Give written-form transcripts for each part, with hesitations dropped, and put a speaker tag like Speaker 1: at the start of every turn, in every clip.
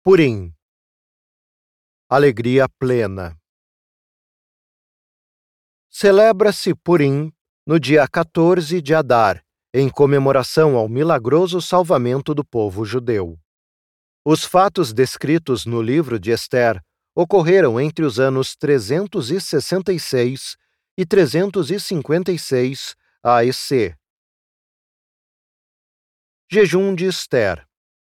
Speaker 1: Purim. Alegria plena. Celebra-se Purim no dia 14 de Adar, em comemoração ao milagroso salvamento do povo judeu. Os fatos descritos no livro de Ester ocorreram entre os anos 366 e 356 AEC. Jejum de Ester.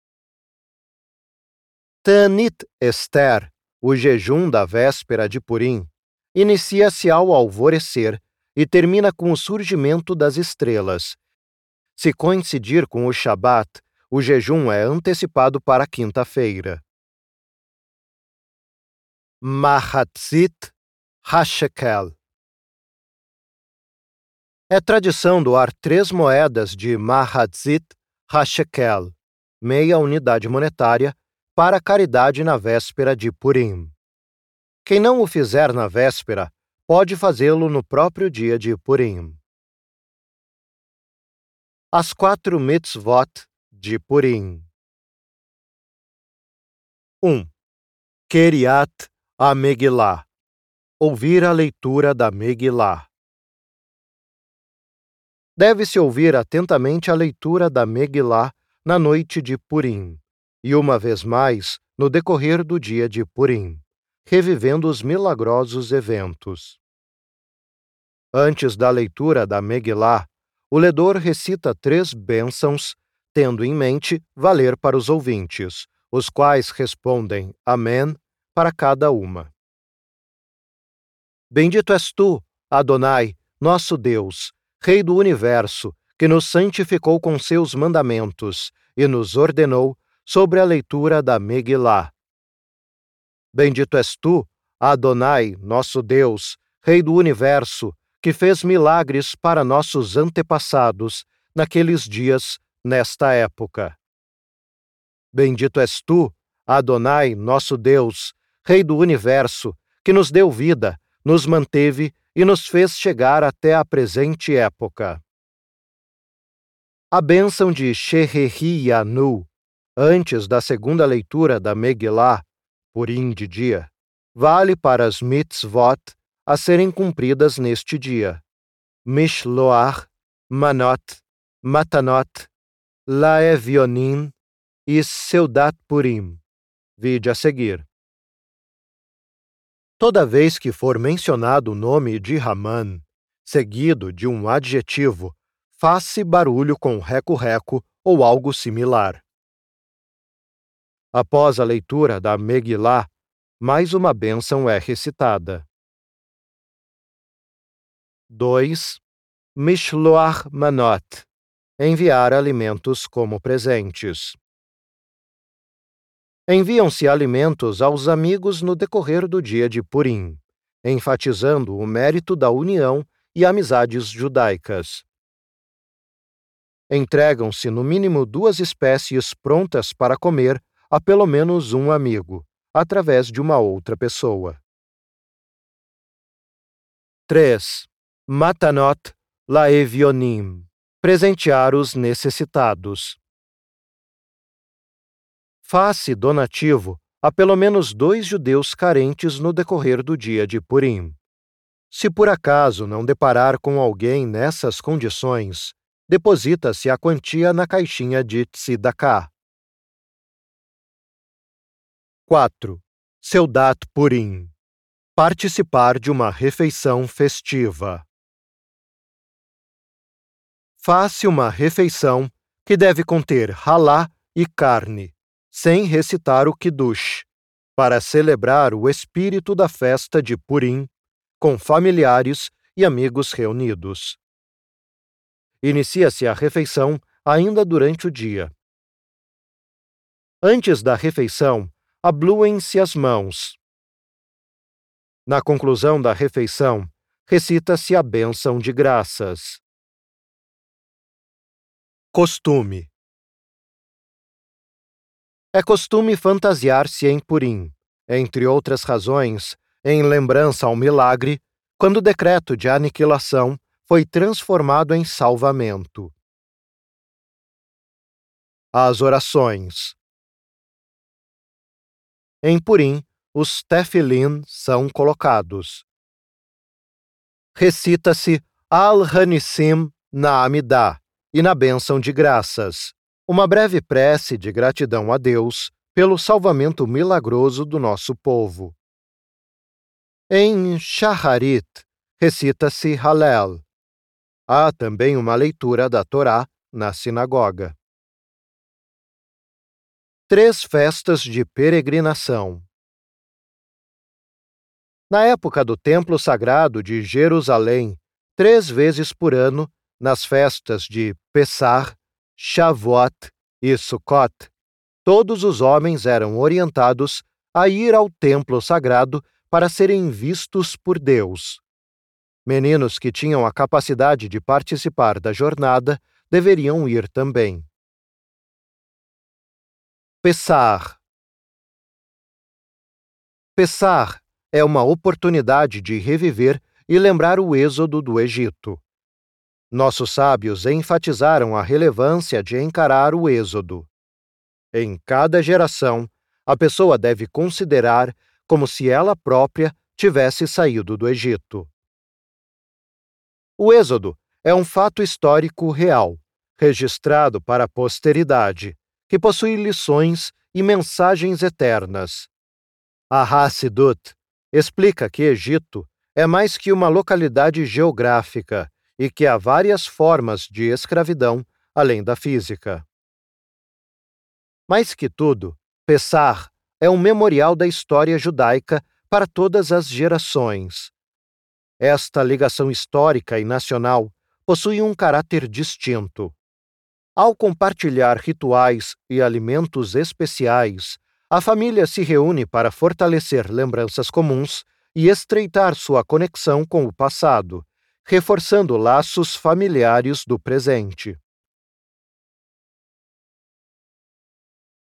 Speaker 1: Ta'anit Ester, o jejum da véspera de Purim, inicia-se ao alvorecer e termina com o surgimento das estrelas. Se coincidir com o Shabat, o jejum é antecipado para quinta-feira. Mahatzit HaShekel. É tradição doar 3 moedas de Mahatzit HaShekel, meia unidade monetária, para a caridade na véspera de Purim. Quem não o fizer na véspera, pode fazê-lo no próprio dia de Purim. As 4 mitzvot de Purim. 1. Keriat HaMegillah. Ouvir a leitura da Megillah. Deve-se ouvir atentamente a leitura da Megillah na noite de Purim, e uma vez mais no decorrer do dia de Purim, revivendo os milagrosos eventos. Antes da leitura da Megillah, o ledor recita 3 bênçãos, tendo em mente valer para os ouvintes, os quais respondem Amém para cada uma. Bendito és tu, Adonai, nosso Deus, Rei do Universo, que nos santificou com seus mandamentos e nos ordenou sobre a leitura da Megillah. Bendito és tu, Adonai, nosso Deus, Rei do Universo, que fez milagres para nossos antepassados naqueles dias, nesta época. Bendito és tu, Adonai, nosso Deus, Rei do Universo, que nos deu vida, nos manteve e nos fez chegar até a presente época. A bênção de Shehehianu, antes da segunda leitura da Megillah, Purim de dia, vale para as mitzvot a serem cumpridas neste dia. Mishloach, Manot, Matanot, Laevionim e Seudat Purim. Vide a seguir. Toda vez que for mencionado o nome de Haman, seguido de um adjetivo, faz-se barulho com reco-reco ou algo similar. Após a leitura da Megillah, mais uma bênção é recitada. 2. Mishloach Manot. Enviar alimentos como presentes. Enviam-se alimentos aos amigos no decorrer do dia de Purim, enfatizando o mérito da união e amizades judaicas. Entregam-se no mínimo 2 espécies prontas para comer a pelo menos um amigo, através de uma outra pessoa. 3. Matanot Laevionim. Presentear os necessitados. Faz-se donativo a pelo menos 2 judeus carentes no decorrer do dia de Purim. Se por acaso não deparar com alguém nessas condições, deposita-se a quantia na caixinha de Tzedaká. 4. Seudat Purim. Participar de uma refeição festiva. Faz-se uma refeição que deve conter halá e carne, sem recitar o Kiddush, para celebrar o espírito da festa de Purim, com familiares e amigos reunidos. Inicia-se a refeição ainda durante o dia. Antes da refeição, abluem-se as mãos. Na conclusão da refeição, recita-se a bênção de graças. Costume. É costume fantasiar-se em Purim, entre outras razões, em lembrança ao milagre, quando o decreto de aniquilação foi transformado em salvamento. As orações. Em Purim, os tefilim são colocados. Recita-se Al-Hanissim na Amidah e na bênção de graças, uma breve prece de gratidão a Deus pelo salvamento milagroso do nosso povo. Em Shacharit, recita-se Hallel. Há também uma leitura da Torá na sinagoga. 3 festas de peregrinação. Na época do Templo Sagrado de Jerusalém, 3 vezes por ano, nas festas de Pessah, Shavuot e Sukkot, todos os homens eram orientados a ir ao Templo Sagrado para serem vistos por Deus. Meninos que tinham a capacidade de participar da jornada deveriam ir também. Pessah. Pessah é uma oportunidade de reviver e lembrar o êxodo do Egito. Nossos sábios enfatizaram a relevância de encarar o êxodo. Em cada geração, a pessoa deve considerar como se ela própria tivesse saído do Egito. O êxodo é um fato histórico real, registrado para a posteridade, que possui lições e mensagens eternas. A Hassidut explica que Egito é mais que uma localidade geográfica e que há várias formas de escravidão, além da física. Mais que tudo, Pessah é um memorial da história judaica para todas as gerações. Esta ligação histórica e nacional possui um caráter distinto. Ao compartilhar rituais e alimentos especiais, a família se reúne para fortalecer lembranças comuns e estreitar sua conexão com o passado, reforçando laços familiares do presente.